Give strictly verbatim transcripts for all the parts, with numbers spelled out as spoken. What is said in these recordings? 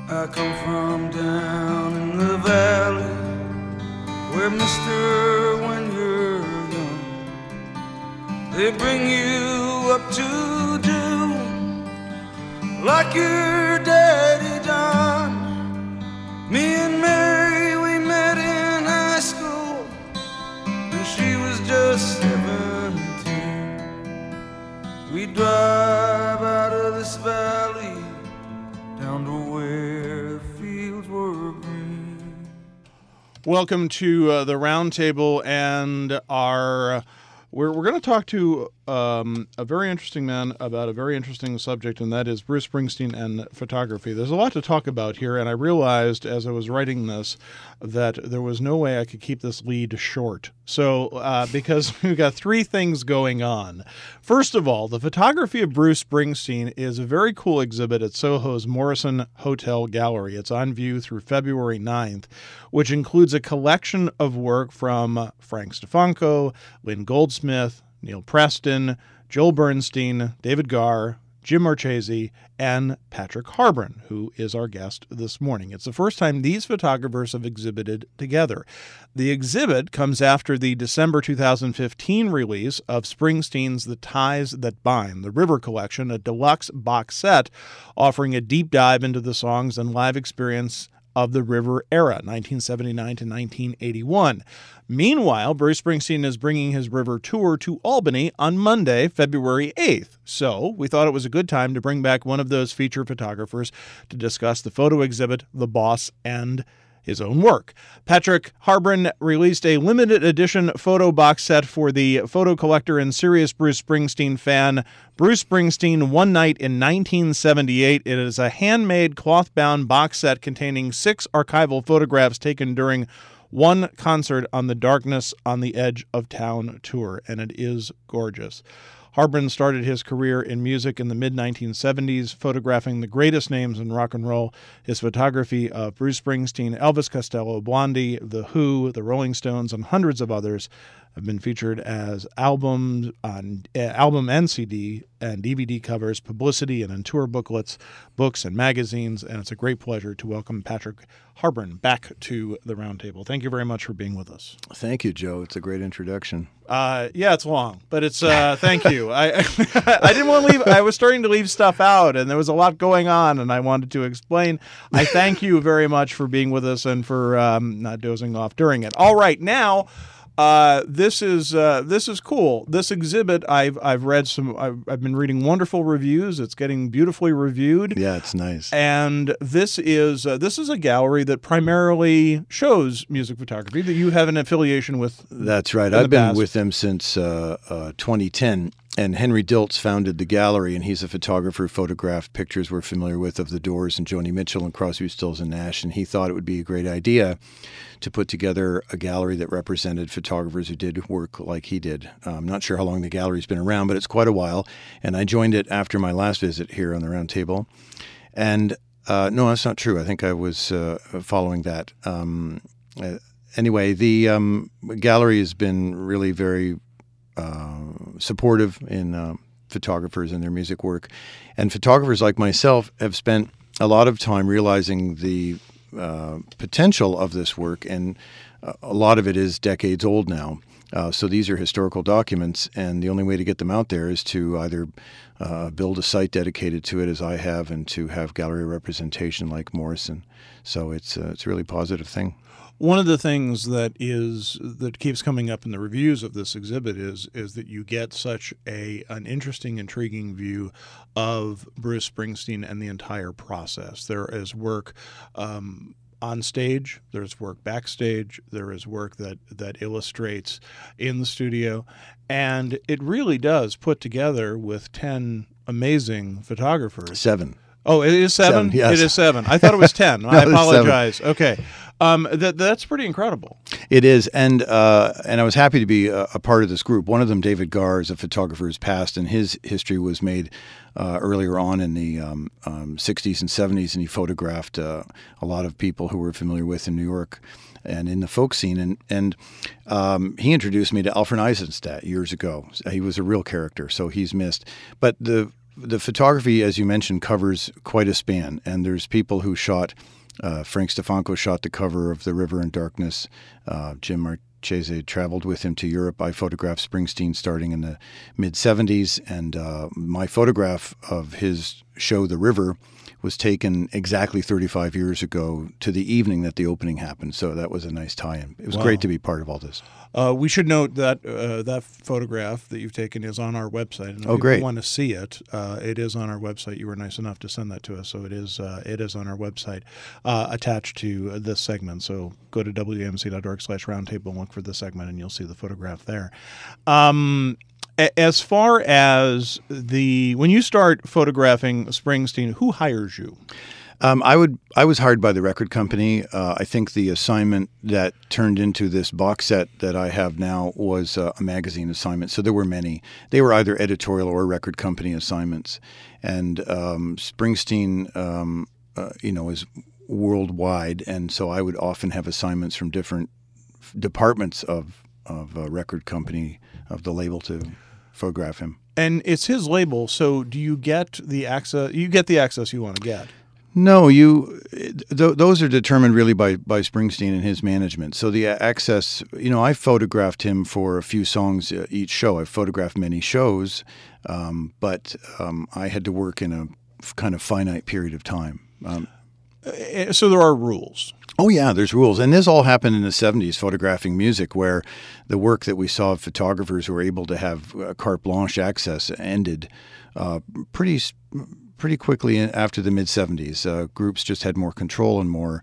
I come from down in the valley, where mister, when you're young, they bring you up to do like your daddy done. Me and Mary, we met in high school when she was just seventeen. We drive out of this valley down to where the fields were green. Welcome to uh, the Roundtable, and our we're we're going to talk to um, a very interesting man about a very interesting subject, and that is Bruce Springsteen and photography. There's a lot to talk about here, and I realized as I was writing this that there was no way I could keep this lead short. So, uh, because we've got three things going on. First of all, the photography of Bruce Springsteen is a very cool exhibit at Soho's Morrison Hotel Gallery. It's on view through February ninth, which includes a collection of work from Frank Stefanko, Lynn Goldsmith, Neil Preston, Joel Bernstein, David Garr, Jim Marchese, and Patrick Harbron, who is our guest this morning. It's the first time these photographers have exhibited together. The exhibit comes after the December two thousand fifteen release of Springsteen's The Ties That Bind, the River Collection, a deluxe box set offering a deep dive into the songs and live experience of the River era, nineteen seventy-nine to nineteen eighty-one. Meanwhile, Bruce Springsteen is bringing his River tour to Albany on Monday, February eighth. So we thought it was a good time to bring back one of those feature photographers to discuss the photo exhibit, The Boss, and his own work. Patrick Harbron released a limited edition photo box set for the photo collector and serious Bruce Springsteen fan, Bruce Springsteen One Night in nineteen seventy-eight. It is a handmade cloth-bound box set containing six archival photographs taken during one concert on the Darkness on the Edge of Town tour, and it is gorgeous. Harbron started his career in music in the mid nineteen seventies, photographing the greatest names in rock and roll. His photography of Bruce Springsteen, Elvis Costello, Blondie, The Who, The Rolling Stones, and hundreds of others have been featured as albums on uh, album and C D and D V D covers, publicity and on tour booklets, books and magazines, and it's a great pleasure to welcome Patrick Harbron back to the Roundtable. Thank you very much for being with us. Thank you, Joe. It's a great introduction. Uh, yeah, it's long, but it's uh, thank you. I I didn't want to leave. I was starting to leave stuff out, and there was a lot going on, and I wanted to explain. I thank you very much for being with us and for um, not dozing off during it. All right, now. Uh, this is uh, this is cool. This exhibit, I've I've read some. I've, I've been reading wonderful reviews. It's getting beautifully reviewed. Yeah, it's nice. And this is uh, this is a gallery that primarily shows music photography that you have an affiliation with. That's right. I've been past. with them since uh, uh, twenty ten. And Henry Diltz founded the gallery, and he's a photographer who photographed pictures we're familiar with of the Doors and Joni Mitchell and Crosby, Stills and Nash. And he thought it would be a great idea to put together a gallery that represented photographers who did work like he did. I'm not sure how long the gallery's been around, but it's quite a while. And I joined it after my last visit here on the Roundtable. And uh, no, that's not true. I think I was uh, following that. Um, uh, anyway, the um, gallery has been really very Uh, supportive in uh, photographers and their music work. And photographers like myself have spent a lot of time realizing the uh, potential of this work, and uh, a lot of it is decades old now. Uh, so these are historical documents, and the only way to get them out there is to either uh, build a site dedicated to it, as I have, and to have gallery representation like Morrison. So it's uh, it's a really positive thing. One of the things that is that keeps coming up in the reviews of this exhibit is is that you get such a an interesting, intriguing view of Bruce Springsteen and the entire process. There is work um, on stage, there's work backstage, there is work that that illustrates in the studio, and it really does put together with ten amazing photographers. Seven. Oh, it is seven? Seven, yes. It is seven. I thought it was ten. No, I it's apologize. Okay. Um, that that's pretty incredible. It is, and uh, and I was happy to be a, a part of this group. One of them, David Garr, is a photographer who's passed, and his history was made uh, earlier on in the um, um, sixties and seventies, and he photographed uh, a lot of people who we're familiar with in New York and in the folk scene. And and um, he introduced me to Alfred Eisenstadt years ago. He was a real character, so he's missed. But the the photography, as you mentioned, covers quite a span, and there's people who shot. Uh, Frank Stefanko shot the cover of The River in Darkness. Uh, Jim Marchese traveled with him to Europe. I photographed Springsteen starting in the mid seventies, and uh, my photograph of his show, The River, was taken exactly thirty-five years ago to the evening that the opening happened. So that was a nice tie-in. It was Wow. great to be part of all this. Uh, we should note that uh, that photograph that you've taken is on our website. And if Oh, people great. want to see it, uh, it is on our website. You were nice enough to send that to us, so it is uh, it is on our website uh, attached to this segment. So go to W A M C dot org slash roundtable and look for the segment, and you'll see the photograph there. Um, a- as far as the when you start photographing Springsteen, who hires you? Um, I would. I was hired by the record company. Uh, I think the assignment that turned into this box set that I have now was uh, a magazine assignment. So there were many. They were either editorial or record company assignments. And um, Springsteen, um, uh, you know, is worldwide, and so I would often have assignments from different departments of of a record company, of the label, to photograph him. And it's his label, so do you get the access? You get the access you want to get. No, you. Th- those are determined really by, by Springsteen and his management. So the access, you know, I photographed him for a few songs uh, each show. I photographed many shows, um, but um, I had to work in a f- kind of finite period of time. Um, Uh, So there are rules. Oh, yeah, there's rules. And this all happened in the seventies, photographing music, where the work that we saw of photographers who were able to have uh, carte blanche access ended uh, pretty pretty quickly after the mid-seventies. Uh, groups just had more control and more,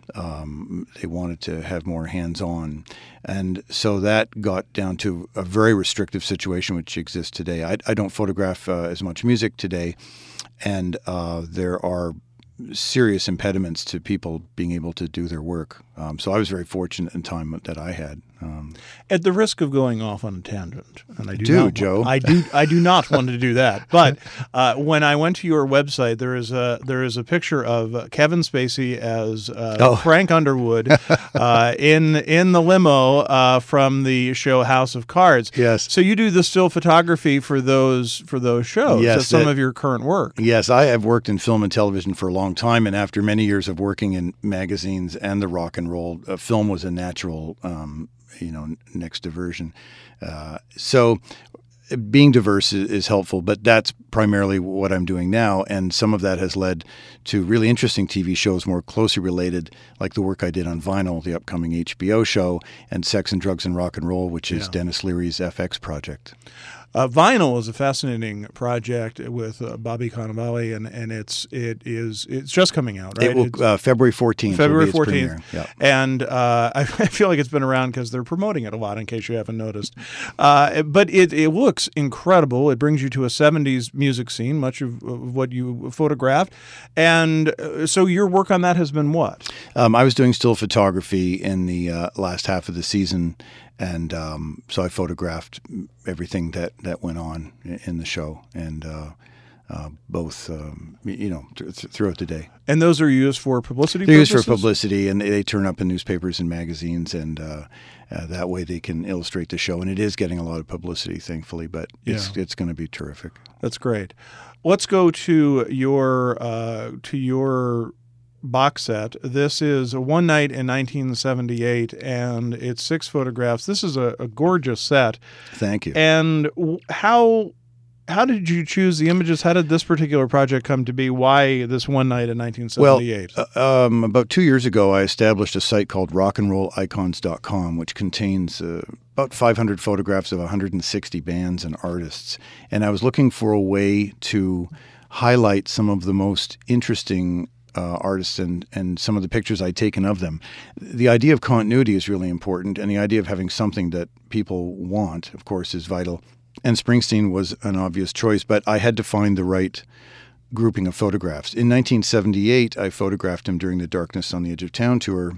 um, they wanted to have more hands-on. And so that got down to a very restrictive situation which exists today. I, I don't photograph uh, as much music today, and uh, there are serious impediments to people being able to do their work. Um, so I was very fortunate in time that I had. Um, At the risk of going off on a tangent, and I do, Do, not, Joe. I do, I do not want to do that. But uh, when I went to your website, there is a there is a picture of uh, Kevin Spacey as uh, Oh. Frank Underwood uh, in in the limo uh, from the show House of Cards. Yes. So you do the still photography for those for those shows. Yes, That's some that- of your current work. Yes, I have worked in film and television for a long time, and after many years of working in magazines and the rock and roll, uh, film was a natural, um, you know, n- next diversion. Uh, so being diverse is, is helpful, but that's primarily what I'm doing now, and some of that has led to really interesting T V shows more closely related, like the work I did on Vinyl, the upcoming H B O show, and Sex and Drugs and Rock and Roll, which is Yeah. Dennis Leary's F X project. Uh, Vinyl is a fascinating project with uh, Bobby Cannavale, and, and it's it is it's just coming out, right? It will It's- uh, February fourteenth. February will be its fourteenth. premiere. Yeah. And uh, I feel like it's been around because they're promoting it a lot, in case you haven't noticed. Uh, but it, it looks incredible. It brings you to a seventies music scene, much of, of what you photographed. And uh, so your work on that has been what? Um, I was doing still photography in the uh, last half of the season, and um, so I photographed everything that, that went on in the show, and uh, uh, both, um, you know, th- th- throughout the day. And those are used for publicity They're used purposes? for publicity, and they turn up in newspapers and magazines, and uh, uh, that way they can illustrate the show. And it is getting a lot of publicity, thankfully, but it's Yeah. it's going to be terrific. That's great. Let's go to your uh, to your box set. This is a One Night in nineteen seventy-eight, and it's six photographs. This is a, a gorgeous set. Thank you. And w- how how did you choose the images? How did this particular project come to be? Why this One Night in nineteen seventy-eight? Well, uh, um, about two years ago, I established a site called rock and roll icons dot com, which contains uh, about five hundred photographs of one hundred sixty bands and artists. And I was looking for a way to highlight some of the most interesting uh, artists and, and some of the pictures I'd taken of them. The idea of continuity is really important, and the idea of having something that people want, of course, is vital. And Springsteen was an obvious choice, but I had to find the right grouping of photographs. In nineteen seventy-eight, I photographed him during the Darkness on the Edge of Town tour,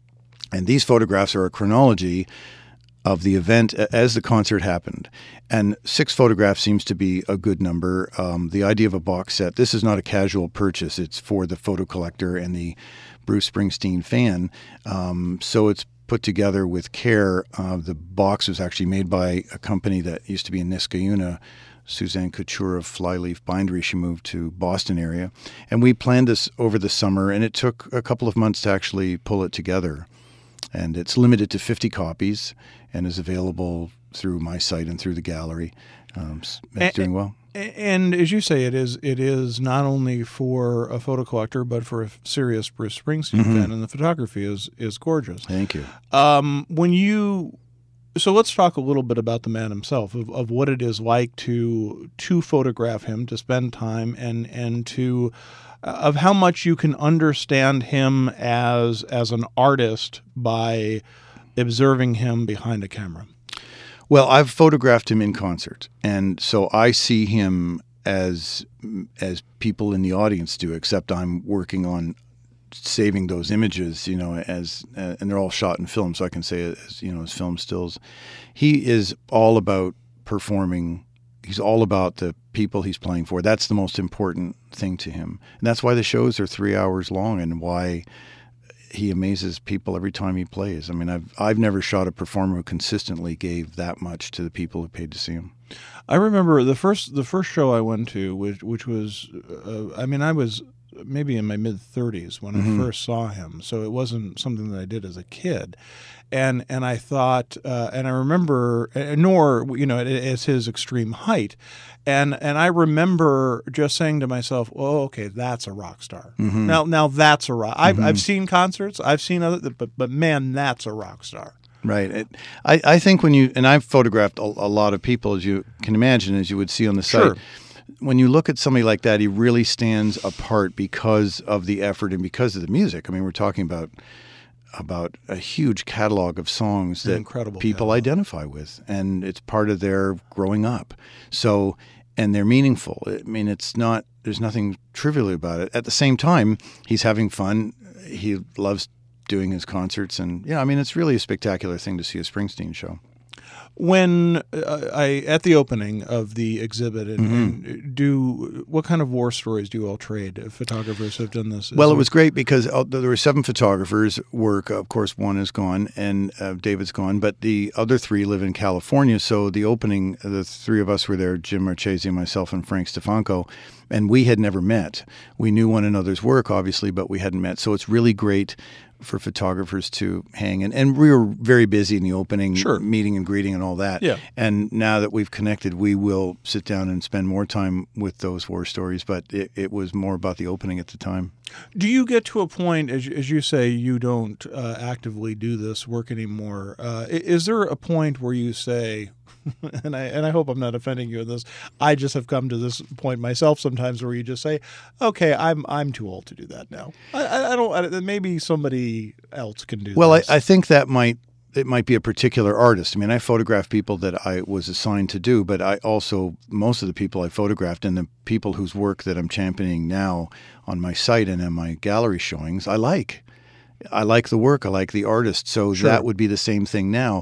and these photographs are a chronology of the event as the concert happened. And six photographs seems to be a good number. Um, the idea of a box set, this is not a casual purchase. It's for the photo collector and the Bruce Springsteen fan. Um, so it's put together with care. Uh, the box was actually made by a company that used to be in Niskayuna, Suzanne Couture of Flyleaf Bindery. She moved to Boston area. And we planned this over the summer, and it took a couple of months to actually pull it together. And it's limited to fifty copies and is available through my site and through the gallery. Um, it's and, doing well. And as you say, it is it is not only for a photo collector, but for a serious Bruce Springsteen Mm-hmm. fan, and the photography is is gorgeous. Thank you. Um, when you, so let's talk a little bit about the man himself, of, of what it is like to to photograph him, to spend time, and and to of how much you can understand him as as an artist by observing him behind a camera. Well, I've photographed him in concert, and so I see him as as people in the audience do, except I'm working on saving those images, you know, as uh, and they're all shot in film, so I can say as, you know, as film stills. He is all about performing. He's all about the people he's playing for. That's the most important thing to him, and that's why the shows are three hours long, and why he amazes people every time he plays. I mean, I've I've never shot a performer who consistently gave that much to the people who paid to see him. I remember the first the first show I went to, which which was, uh, I mean, I was maybe in my mid thirties when Mm-hmm. I first saw him, so it wasn't something that I did as a kid, and and I thought, uh, and I remember, uh, nor you know, it's his extreme height, and and I remember just saying to myself, "Oh, okay, that's a rock star." Mm-hmm. Now now that's a rock. I've I've seen concerts, I've seen other, but but man, that's a rock star. Right. It, I, I think when you, and I've photographed a, a lot of people, as you can imagine, as you would see on the site. Sure. When you look at somebody like that, he really stands apart because of the effort and because of the music. I mean, we're talking about about a huge catalog of songs An that incredible people catalog. identify with, and it's part of their growing up. So, and they're meaningful. I mean, it's not, there's nothing trivial about it. At the same time, he's having fun. He loves doing his concerts, and yeah, I mean, it's really a spectacular thing to see a Springsteen show. When uh, I at the opening of the exhibit, and, Mm-hmm. and do what kind of war stories do you all trade? Photographers have done this. Well, it was great because uh, there were seven photographers' work. Of course, one is gone, and uh, David's gone, but the other three live in California. So the opening, the three of us were there: Jim Marchese, myself, and Frank Stefanko, and we had never met. We knew one another's work, obviously, but we hadn't met. So it's really great for photographers to hang. And, and we were very busy in the opening, Sure. meeting and greeting and all that. Yeah. And now that we've connected, we will sit down and spend more time with those war stories. But it, it was more about the opening at the time. Do you get to a point, as, as you say, you don't uh, actively do this work anymore? Uh, i- is there a point where you say, and I and I hope I'm not offending you in this, I just have come to this point myself sometimes where you just say, okay, I'm I'm too old to do that now. I, I, I don't. I, maybe somebody else can do. Well, I, this. I think that might it might be a particular artist. I mean, I photograph people that I was assigned to do, but I also most of the people I photographed and the people whose work that I'm championing now on my site and in my gallery showings, I like. I like the work. I like the artist. So Sure. that would be the same thing now.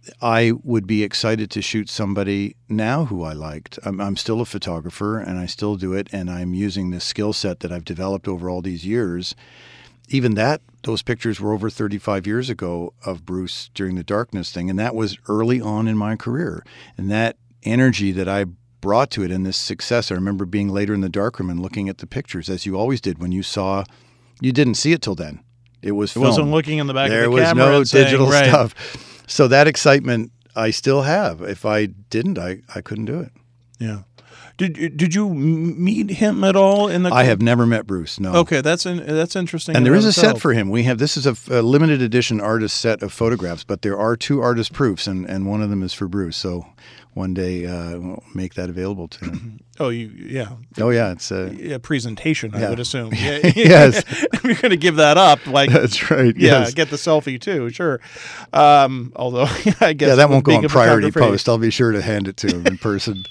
I would be excited to shoot somebody now who I liked. I'm, I'm still a photographer, and I still do it, and I'm using this skill set that I've developed over all these years. Even that, those pictures were over thirty-five years ago of Bruce during the Darkness thing, and that was early on in my career. And that energy that I brought to it and this success, I remember being later in the darkroom and looking at the pictures, as you always did when you saw, you didn't see it till then. It was It film. wasn't looking in the back There of the was camera no and saying, digital right. stuff. So that excitement I still have. If I didn't, I, I couldn't do it. Yeah. Did did you m- meet him at all in the? I have never met Bruce, no. Okay, that's in, that's interesting. And in there is of a set itself. for him. We have this is a, a limited edition artist set of photographs, but there are two artist proofs, and, and one of them is for Bruce. So one day uh, we'll make that available to him. Oh, you yeah. Oh yeah, it's uh, Yeah, presentation, I Yeah. would assume. Yeah. Yes. If you're going to give that up, like, that's right. yeah, yes. get the selfie too, sure. Um, although, I guess yeah, that won't go being on a priority photographer, post. I'll be sure to hand it to him in person.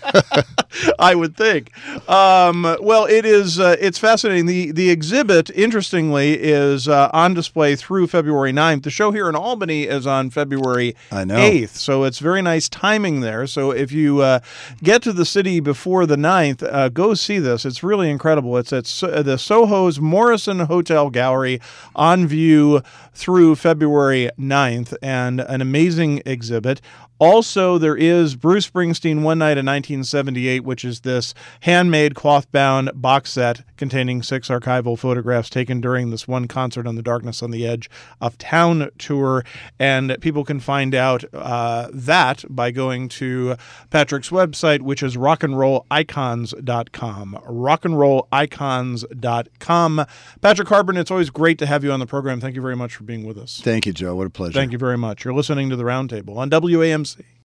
I would think. Um, well, it is. Uh, it's fascinating. The the exhibit, interestingly, is uh, on display through February ninth. The show here in Albany is on February I know. eighth, so it's very nice timing there. there. So if you uh, get to the city before the ninth, uh, go see this. It's really incredible. It's at so- the Soho's Morrison Hotel Gallery on view through February ninth, and an amazing exhibit. Also, there is Bruce Springsteen One Night in nineteen seventy-eight, which is this handmade cloth-bound box set containing six archival photographs taken during this one concert on the Darkness on the Edge of Town tour. And people can find out uh, that by going to Patrick's website, which is rock and roll icons dot com. rock and roll icons dot com. Patrick Harbin, it's always great to have you on the program. Thank you very much for being with us. Thank you, Joe. What a pleasure. Thank you very much. You're listening to The Roundtable on W A M C.